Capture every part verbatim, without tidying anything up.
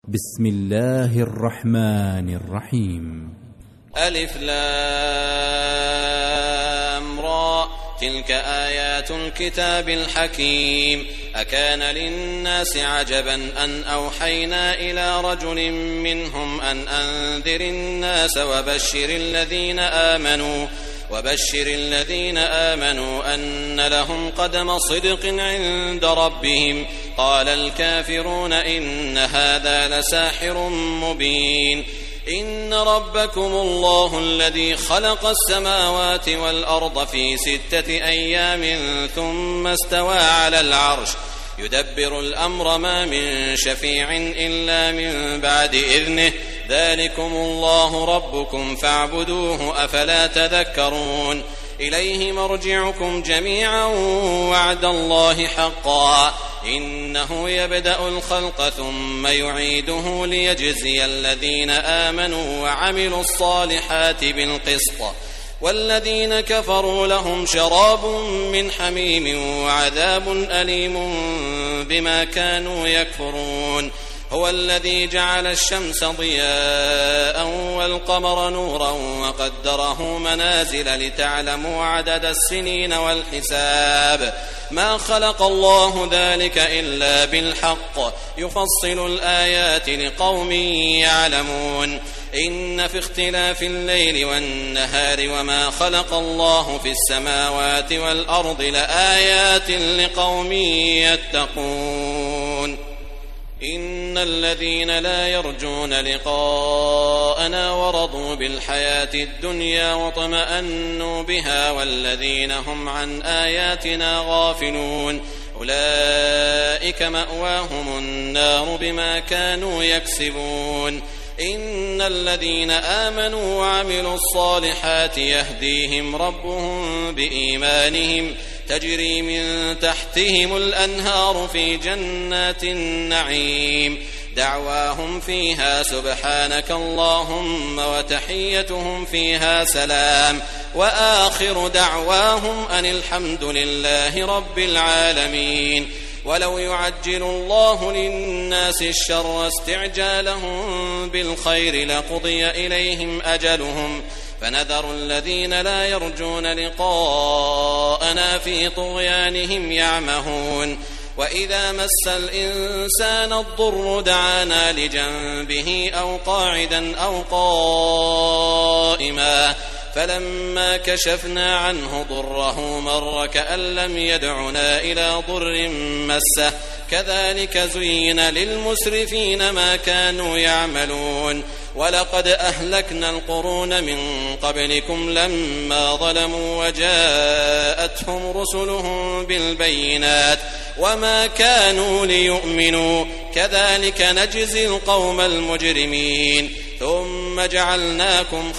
بسم الله الرحمن الرحيم. ألف لام را تلك آيات الكتاب الحكيم. أكان للناس عجبا أن أوحينا إلى رجل منهم أن أنذر الناس وبشر الذين آمنوا وبشر الذين آمنوا أن لهم قدم صدق عند ربهم. قال الكافرون إن هذا لساحر مبين. إن ربكم الله الذي خلق السماوات والأرض في ستة أيام ثم استوى على العرش يدبر الأمر ما من شفيع إلا من بعد إذنه ذلكم الله ربكم فاعبدوه أفلا تذكرون. إليه مرجعكم جميعا وعد الله حقا إنه يبدأ الخلق ثم يعيده ليجزي الذين آمنوا وعملوا الصالحات بالقسط والذين كفروا لهم شراب من حميم وعذاب أليم بما كانوا يكفرون. هو الذي جعل الشمس ضياء والقمر نورا وقدره منازل لتعلموا عدد السنين والحساب ما خلق الله ذلك إلا بالحق يفصل الآيات لقوم يعلمون. إن في اختلاف الليل والنهار وما خلق الله في السماوات والأرض لآيات لقوم يتقون. إن الذين لا يرجون لقاءنا ورضوا بالحياة الدنيا واطمأنوا بها والذين هم عن آياتنا غافلون أولئك مأواهم النار بما كانوا يكسبون. إن الذين آمنوا وعملوا الصالحات يهديهم ربهم بإيمانهم تجري من تحتهم الأنهار في جنات النعيم دعواهم فيها سبحانك اللهم وتحيتهم فيها سلام وآخر دعواهم أن الحمد لله رب العالمين. ولو يعجل الله للناس الشر استعجالهم بالخير لقضي إليهم أجلهم فنذر الذين لا يرجون لقاءنا في طغيانهم يعمهون. وإذا مس الإنسان الضر دعانا لجنبه أو قاعدا أو قائما فلما كشفنا عنه ضره مر كأن لم يدعنا إلى ضر مسه كذلك زين للمسرفين ما كانوا يعملون. ولقد أهلكنا القرون من قبلكم لما ظلموا وجاءتهم رسلهم بالبينات وما كانوا ليؤمنوا كذلك نجزي القوم المجرمين. ثم جعلناكم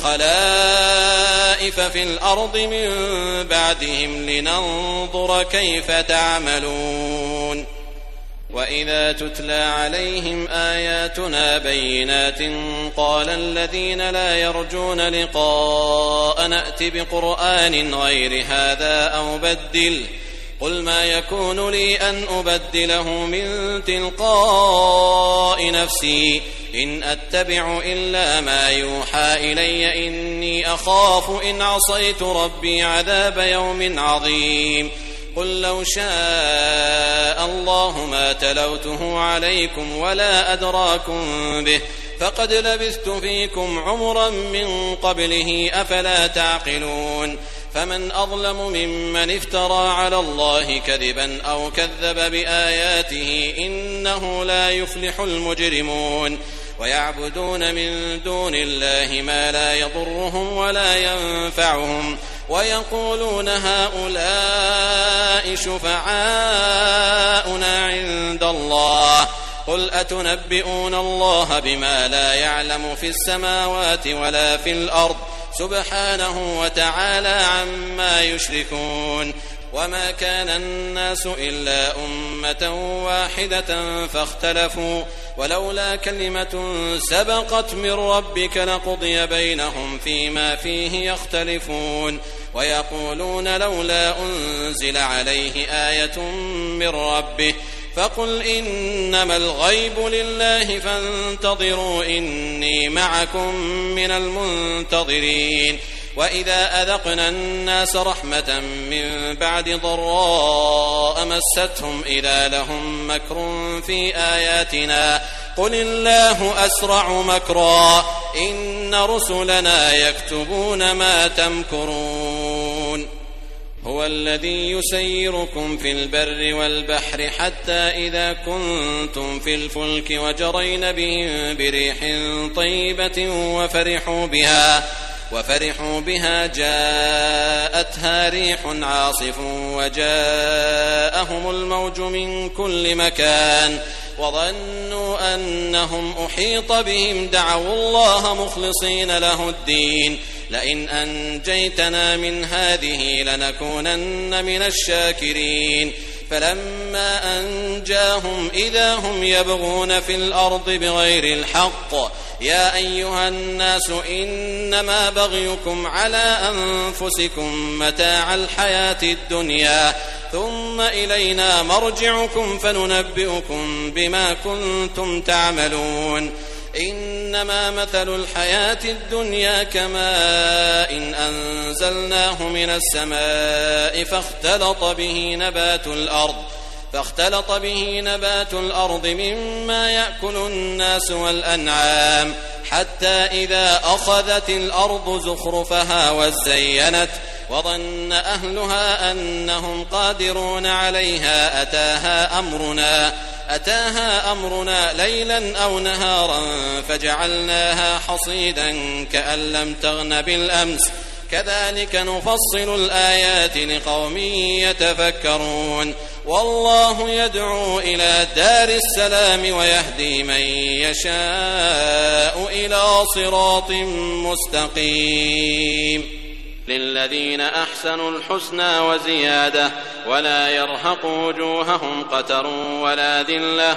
خلائف في الأرض من بعدهم لننظر كيف تعملون. وإذا تتلى عليهم آياتنا بينات قال الذين لا يرجون لقاء نأت بقرآن غير هذا أو بدل قل ما يكون لي أن أبدله من تلقاء نفسي إن أتبع إلا ما يوحى إلي إني أخاف إن عصيت ربي عذاب يوم عظيم. قل لو شاء الله ما تلوته عليكم ولا أدراكم به فقد لبثت فيكم عمرا من قبله أفلا تعقلون. فمن أظلم ممن افترى على الله كذبا أو كذب بآياته إنه لا يفلح المجرمون. ويعبدون من دون الله ما لا يضرهم ولا ينفعهم ويقولون هؤلاء شفعاؤنا عند الله قل أتنبئون الله بما لا يعلم في السماوات ولا في الأرض سبحانه وتعالى عما يشركون. وما كان الناس إلا أمة واحدة فاختلفوا ولولا كلمة سبقت من ربك لقضي بينهم فيما فيه يختلفون. ويقولون لولا أنزل عليه آية من ربه فقل إنما الغيب لله فانتظروا إني معكم من المنتظرين. وإذا أذقنا الناس رحمة من بعد ضراء مستهم إذا لهم مكر في آياتنا قل الله أسرع مكرا إن رسلنا يكتبون ما تمكرون. هو الذي يسيركم في البر والبحر حتى إذا كنتم في الفلك وجرين بهم بريح طيبة وفرحوا بها وفرحوا بها جاءتها ريح عاصف وجاءهم الموج من كل مكان وظنوا أنهم أحيط بهم دعوا الله مخلصين له الدين لئن أنجيتنا من هذه لنكونن من الشاكرين. فلما أنجاهم إذا هم يبغون في الأرض بغير الحق يا أيها الناس إنما بغيكم على أنفسكم متاع الحياة الدنيا ثم إلينا مرجعكم فننبئكم بما كنتم تعملون. إنما مثل الحياة الدنيا كماء إن أنزلناه من السماء فاختلط به نبات الأرض فاختلط به نبات الأرض مما يأكل الناس والأنعام حتى إذا أخذت الأرض زخرفها وزينت وظن أهلها أنهم قادرون عليها أتاها أمرنا أتاها أمرنا ليلا أو نهارا فجعلناها حصيدا كأن لم تغن بالأمس كذلك نفصل الآيات لقوم يتفكرون. والله يدعو إلى دار السلام ويهدي من يشاء إلى صراط مستقيم. للذين أحسنوا الحسنى وزيادة ولا يرهق وجوههم قتر ولا ذلة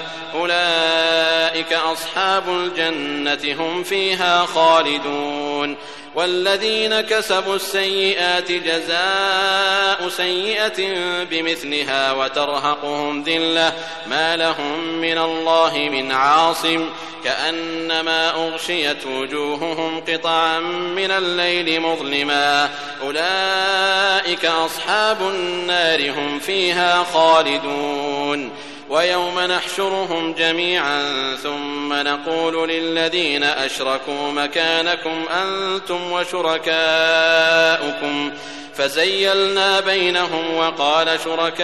أولئك أصحاب الجنة هم فيها خالدون. والذين كسبوا السيئات جزاء سيئة بمثلها وترهقهم ذلة ما لهم من الله من عاصم كأنما أغشيت وجوههم قطعا من الليل مظلما أولئك أصحاب النار هم فيها خالدون. ويوم نحشرهم جميعا ثم نقول للذين أشركوا مكانكم أنتم وشركاؤكم فزيلنا بينهم وقال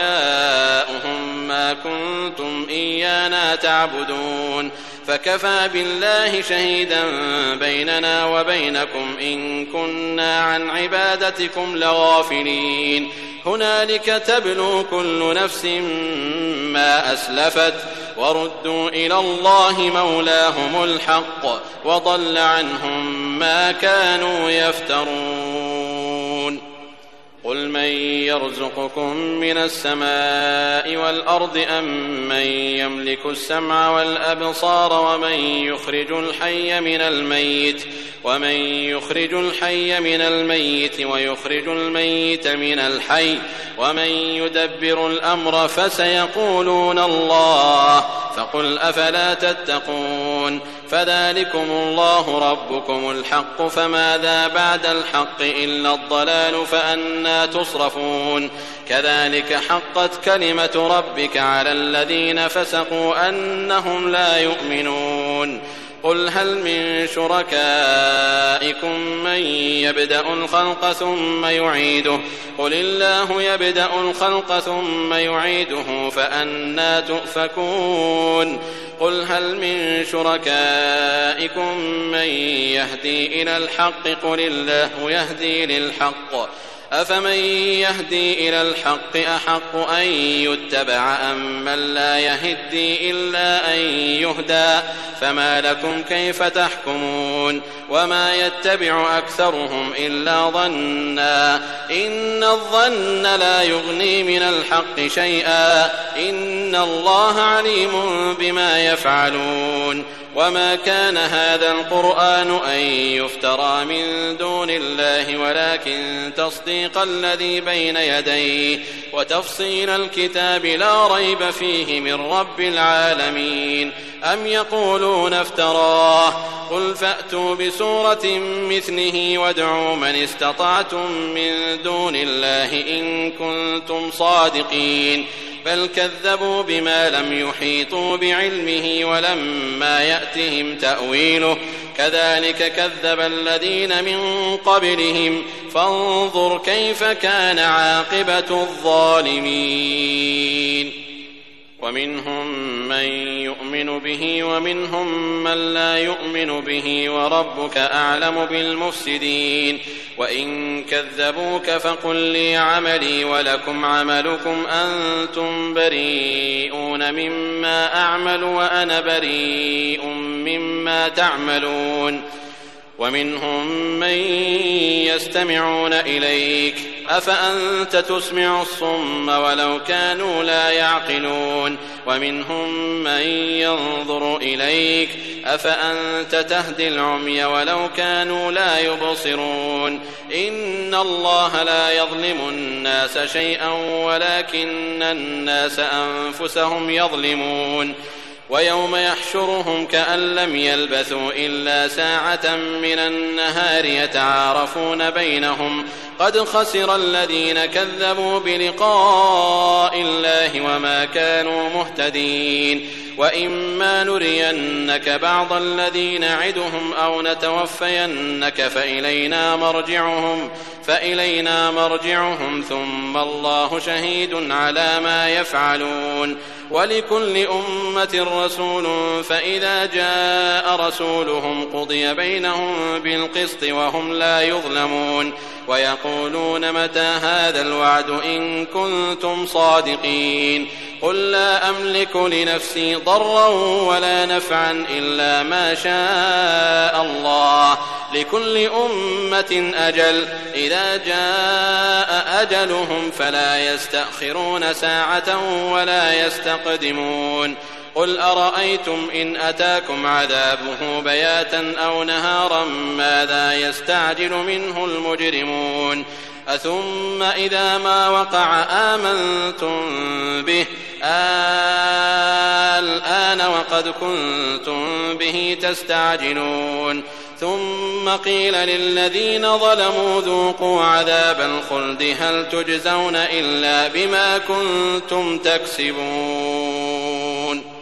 شركاؤهم ما كنتم إيانا تعبدون فكفى بالله شهيدا بيننا وبينكم إن كنا عن عبادتكم لغافلين. هنالك تبلو كل نفس ما أسلفت وردوا إلى الله مولاهم الحق وضل عنهم ما كانوا يفترون. قل من يرزقكم من السماء والأرض أم من يملك السمع والأبصار ومن يخرج الحي من الميت ومن يخرج الحي من الميت ويخرج الميت من الحي ومن يدبر الأمر فسيقولون الله فقل أفلا تتقون. فذلكم الله ربكم الحق فماذا بعد الحق إلا الضلال فأنى تصرفون. كذلك حقت كلمة ربك على الذين فسقوا أنهم لا يؤمنون. قل هل من شركائكم من يبدأ الخلق ثم يعيده قل الله يبدأ الخلق ثم يعيده فأنى تؤفكون. قل هل من شركائكم من يهدي إلى الحق قل الله يهدي للحق أفمن يهدي إلى الحق أحق أن يتبع أم من لا يهدي إلا أن يهدى فما لكم كيف تحكمون. وما يتبع أكثرهم إلا ظنا إن الظن لا يغني من الحق شيئا إن الله عليم بما يفعلون. وما كان هذا القرآن أن يفترى من دون الله ولكن تصديق الذي بين يديه وتفصيل الكتاب لا ريب فيه من رب العالمين. أم يقولون افتراه قل فأتوا بسورة مثله وادعوا من استطعتم من دون الله إن كنتم صادقين بل كذبوا بما لم يحيطوا بعلمه ولما يأتهم تأويله كذلك كذب الذين من قبلهم فانظر كيف كان عاقبة الظالمين. ومنهم من يؤمن به ومنهم من لا يؤمن به وربك أعلم بالمفسدين. وإن كذبوك فقل لي عملي ولكم عملكم أنتم بريئون مما أعمل وأنا بريء مما تعملون. ومنهم من يستمعون إليك أفأنت تسمع الصم ولو كانوا لا يعقلون. ومنهم من ينظر إليك أفأنت تهدي العمي ولو كانوا لا يبصرون. إن الله لا يظلم الناس شيئا ولكن الناس أنفسهم يظلمون. ويوم يحشرهم كأن لم يلبثوا إلا ساعة من النهار يتعارفون بينهم قد خسر الذين كذبوا بلقاء الله وما كانوا مهتدين. وإما نرينك بعض الذي نعدهم أو نتوفينك فإلينا مرجعهم فإلينا مرجعهم ثم الله شهيد على ما يفعلون. ولكل أمة رسول فإذا جاء رسولهم قضي بينهم بالقسط وهم لا يظلمون. ويقولون متى هذا الوعد إن كنتم صادقين قل لا أملك لنفسي ضرا ولا نفعا إلا ما شاء الله لكل أمة أجل إذا جاء أجلهم فلا يستأخرون ساعة ولا يستقدمون. قل أرأيتم إن أتاكم عذابه بياتا أو نهارا ماذا يستعجل منه المجرمون أثم إذا ما وقع آمنتم به الآن وقد كنتم به تستعجلون. ثم قيل للذين ظلموا ذوقوا عذاب الخلد هل تجزون إلا بما كنتم تكسبون.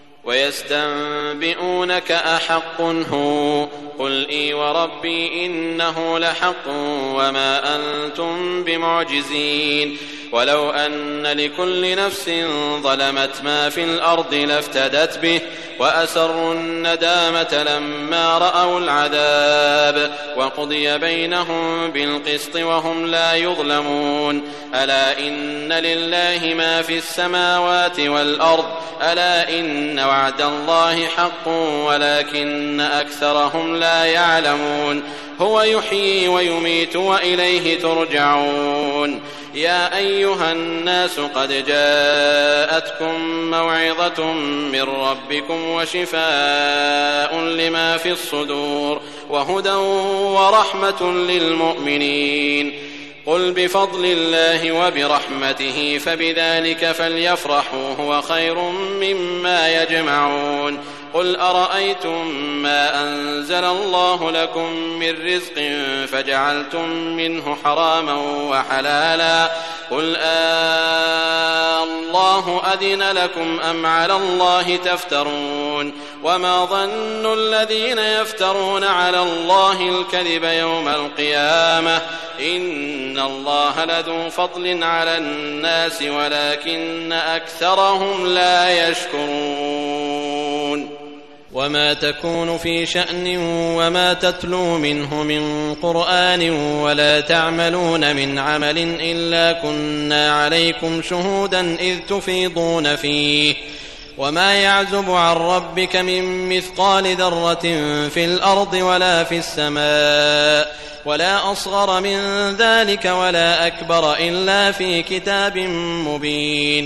ويستنبئونك أحق هو قل إي وربي إنه لحق وما أنتم بمعجزين. ولو أن لكل نفس ظلمت ما في الأرض لافتدت به وأسروا الندامة لما رأوا العذاب وقضي بينهم بالقسط وهم لا يظلمون. ألا إن لله ما في السماوات والأرض ألا إن وعد الله حق ولكن أكثرهم لا يعلمون. هو يحيي ويميت وإليه ترجعون. يا أيها الناس قد جاءتكم موعظة من ربكم وشفاء لما في الصدور وهدى ورحمة للمؤمنين. قل بفضل الله وبرحمته فبذلك فليفرحوا هو خير مما يجمعون. قل أرأيتم ما أنزل الله لكم من رزق فجعلتم منه حراما وحلالا قل آه الله أذن لكم أم على الله تفترون. وما ظن الذين يفترون على الله الكذب يوم القيامة إن الله لذو فضل على الناس ولكن أكثرهم لا يشكرون. وما تكون في شأن وما تتلو منه من قرآن ولا تعملون من عمل إلا كنا عليكم شهودا إذ تفيضون فيه وما يعزب عن ربك من مثقال ذرة في الأرض ولا في السماء ولا أصغر من ذلك ولا أكبر إلا في كتاب مبين.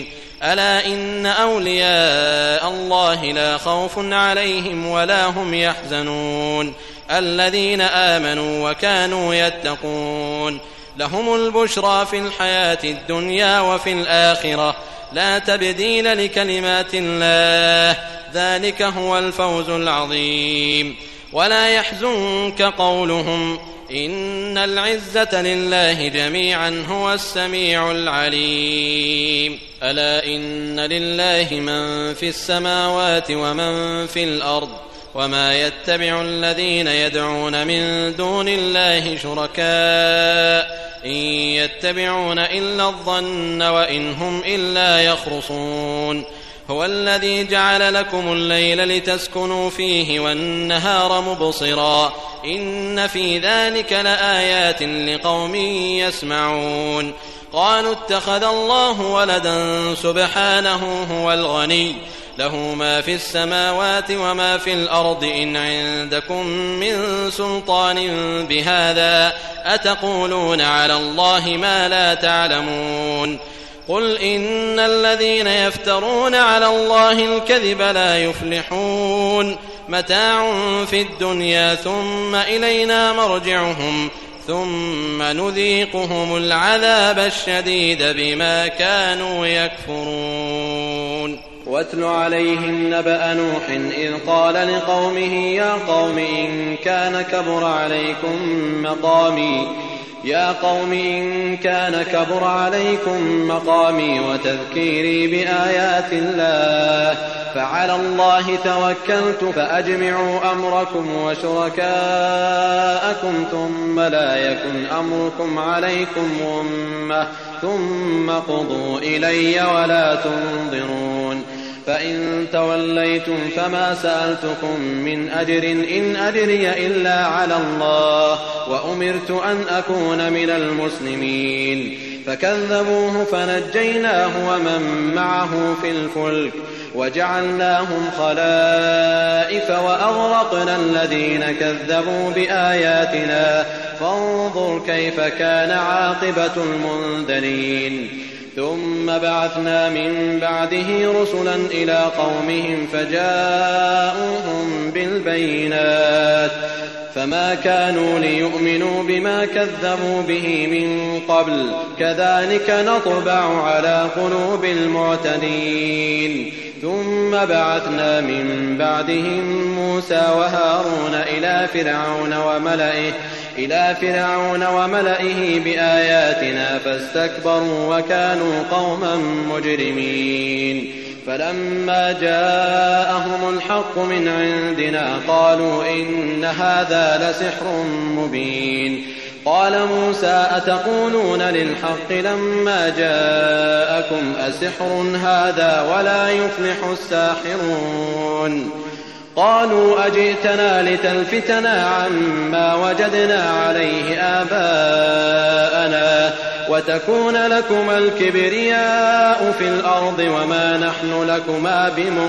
ألا إن أولياء الله لا خوف عليهم ولا هم يحزنون الذين آمنوا وكانوا يتقون لهم البشرى في الحياة الدنيا وفي الآخرة لا تبديل لكلمات الله ذلك هو الفوز العظيم ولا يحزنك قولهم إن العزة لله جميعا هو السميع العليم ألا إن لله من في السماوات ومن في الأرض وما يتبع الذين يدعون من دون الله شركاء إن يتبعون إلا الظن وإن هم إلا يخرصون هو الذي جعل لكم الليل لتسكنوا فيه والنهار مبصرا إن في ذلك لآيات لقوم يسمعون قالوا اتخذ الله ولدا سبحانه هو الغني له ما في السماوات وما في الأرض إن عندكم من سلطان بهذا أتقولون على الله ما لا تعلمون قل إن الذين يفترون على الله الكذب لا يفلحون متاع في الدنيا ثم إلينا مرجعهم ثم نذيقهم العذاب الشديد بما كانوا يكفرون واتل عليهم نبأ نوح إذ قال لقومه يا قوم إن كان كبر عليكم مقامي يا قوم إن كان كبر عليكم مقامي وتذكيري بآيات الله فعلى الله توكلت فأجمعوا أمركم وشركاءكم ثم لا يكن أمركم عليكم غمة ثم قضوا إلي ولا تنظرون فإن توليتم فما سألتكم من أجر إن أجري إلا على الله وأمرت أن أكون من المسلمين فكذبوه فنجيناه ومن معه في الفلك وجعلناهم خلائف وأغرقنا الذين كذبوا بآياتنا فانظر كيف كان عاقبة المنذرين ثم بعثنا من بعده رسلا إلى قومهم فجاءوهم بالبينات فما كانوا ليؤمنوا بما كذبوا به من قبل كذلك نطبع على قلوب المعتدين ثم بعثنا من بعدهم موسى وهارون إلى فرعون وملئه إلى فرعون وملئه بآياتنا فاستكبروا وكانوا قوما مجرمين فلما جاءهم الحق من عندنا قالوا إن هذا لسحر مبين قال موسى أتقولون للحق لما جاءكم أسحر هذا ولا يفلح الساحرون قالوا أجئتنا لتلفتنا عما وجدنا عليه آباءنا وتكون لكما الكبرياء في الأرض وما نحن لكما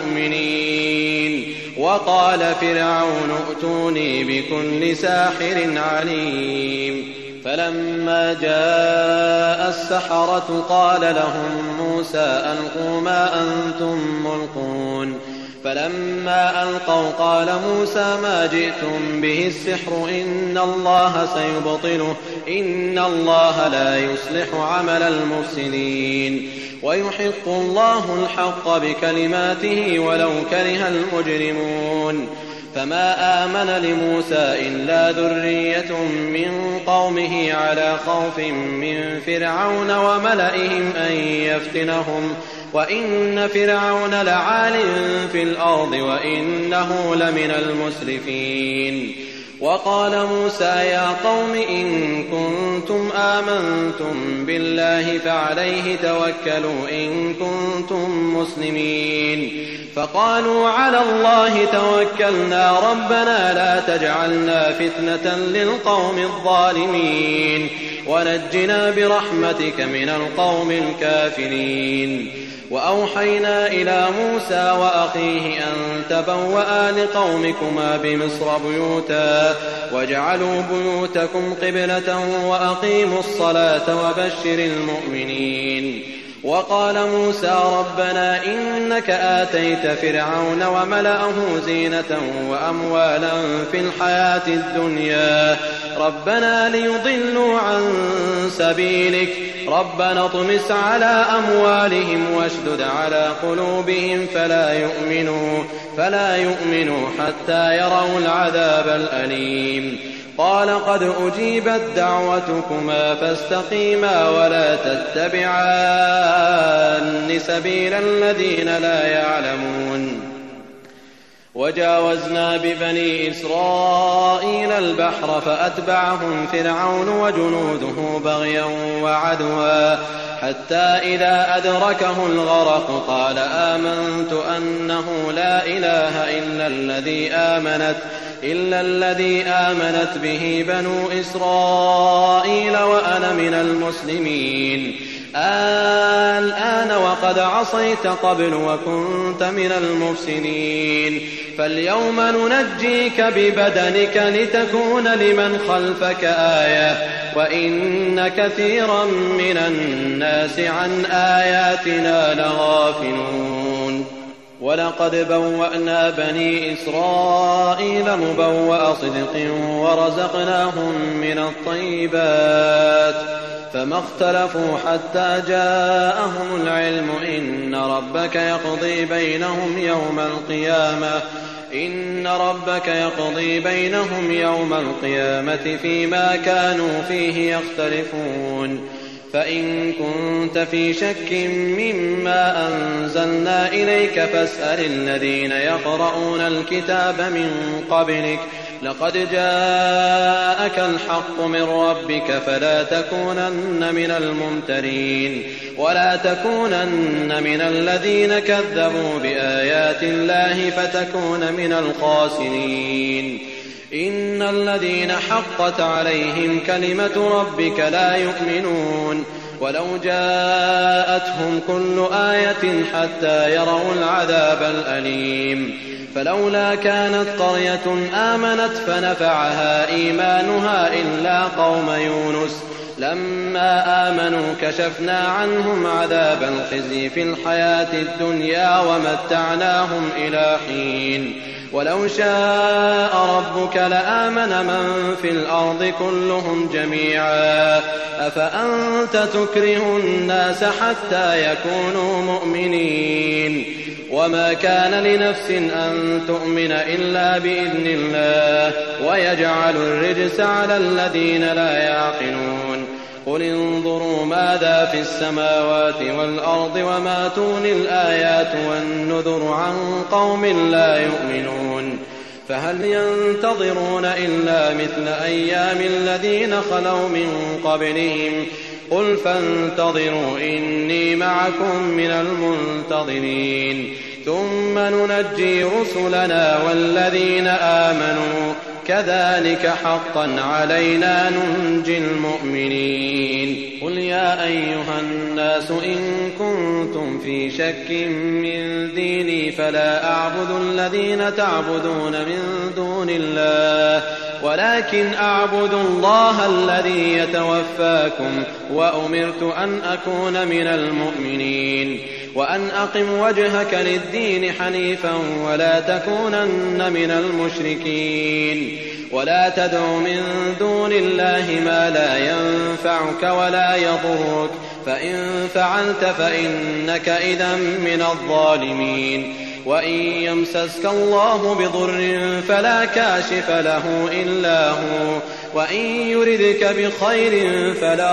بمؤمنين وقال فرعون ائتوني بكل ساحر عليم فلما جاء السحرة قال لهم موسى ألقوا ما أنتم ملقون فلما ألقوا قال موسى ما جئتم به السحر إن الله سيبطله إن الله لا يصلح عمل المفسدين ويحق الله الحق بكلماته ولو كره المجرمون فما آمن لموسى إلا ذرية من قومه على خوف من فرعون وملئهم أن يفتنهم وإن فرعون لعال في الأرض وإنه لمن المسرفين وقال موسى يا قوم إن كنتم آمنتم بالله فعليه توكلوا إن كنتم مسلمين فقالوا على الله توكلنا ربنا لا تجعلنا فتنة للقوم الظالمين ونجنا برحمتك من القوم الكافرين وأوحينا إلى موسى وأخيه أن تبوأ لقومكما بمصر بيوتا واجعلوا بيوتكم قبلة وأقيموا الصلاة وبشر المؤمنين وقال موسى ربنا إنك آتيت فرعون وملأه زينة وأموالا في الحياة الدنيا ربنا ليضلوا عن سبيلك ربنا اطمس على أموالهم واشدد على قلوبهم فلا يؤمنوا, فلا يؤمنوا حتى يروا العذاب الأليم قال قد أجيبت دعوتكما فاستقيما ولا تتبعان سبيل الذين لا يعلمون وجاوزنا ببني إسرائيل البحر فأتبعهم فرعون وجنوده بغيا وعدوا حتى إذا أدركه الغرق قال آمنت أنه لا إله إلا الذي آمنت إلا الذي آمنت به بنو إسرائيل وأنا من المسلمين الآن وقد عصيت قبل وكنت من المفسدين فاليوم ننجيك ببدنك لتكون لمن خلفك آية وإن كثيرا من الناس عن آياتنا لغافلون ولقد بوأنا بني إسرائيل مبوأ صدق ورزقناهم من الطيبات فما اختلفوا حتى جاءهم العلم إن ربك يقضي بينهم يوم القيامة إن ربك يقضي بينهم يوم القيامة فيما كانوا فيه يختلفون فإن كنت في شك مما أنزلنا إليك فاسأل الذين يقرؤون الكتاب من قبلك لقد جاءك الحق من ربك فلا تكونن من الممترين ولا تكونن من الذين كذبوا بآيات الله فتكون من الخاسرين إن الذين حقت عليهم كلمة ربك لا يؤمنون ولو جاءتهم كل آية حتى يروا العذاب الأليم فلولا كانت قرية آمنت فنفعها إيمانها إلا قوم يونس لما آمنوا كشفنا عنهم عذاب الخزي في الحياة الدنيا ومتعناهم إلى حين ولو شاء ربك لآمن من في الأرض كلهم جميعا أفأنت تكره الناس حتى يكونوا مؤمنين وما كان لنفس أن تؤمن إلا بإذن الله ويجعل الرجس على الذين لا يعقلون قل انظروا ماذا في السماوات والأرض وما تغني الآيات والنذر عن قوم لا يؤمنون فهل ينتظرون إلا مثل أيام الذين خلوا من قبلهم قل فانتظروا إني معكم من المنتظرين ثم ننجي رسلنا والذين آمنوا كذلك حقا علينا ننجي المؤمنين قل يا أيها الناس إن كنتم في شك من ديني فلا أعبد الذين تعبدون من دون الله ولكن أعبد الله الذي يتوفاكم وأمرت أن أكون من المؤمنين وأن أقم وجهك للدين حنيفا ولا تكونن من المشركين ولا تدع من دون الله ما لا ينفعك ولا يضرك فإن فعلت فإنك إذا من الظالمين وإن يمسسك الله بضر فلا كاشف له إلا هو وإن يردك بخير فلا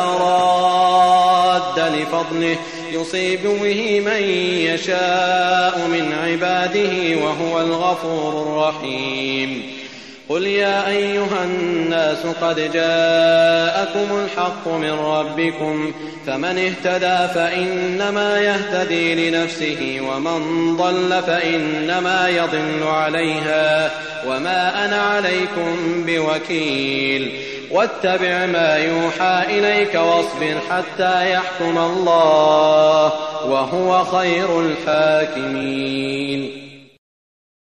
راد لفضله يصيب به من يشاء من عباده وهو الغفور الرحيم قل يا أيها الناس قد جاءكم الحق من ربكم فمن اهتدى فإنما يهتدي لنفسه ومن ضل فإنما يضل عليها وما أنا عليكم بوكيل واتبع ما يوحى إليك واصبر حتى يحكم الله وهو خير الحاكمين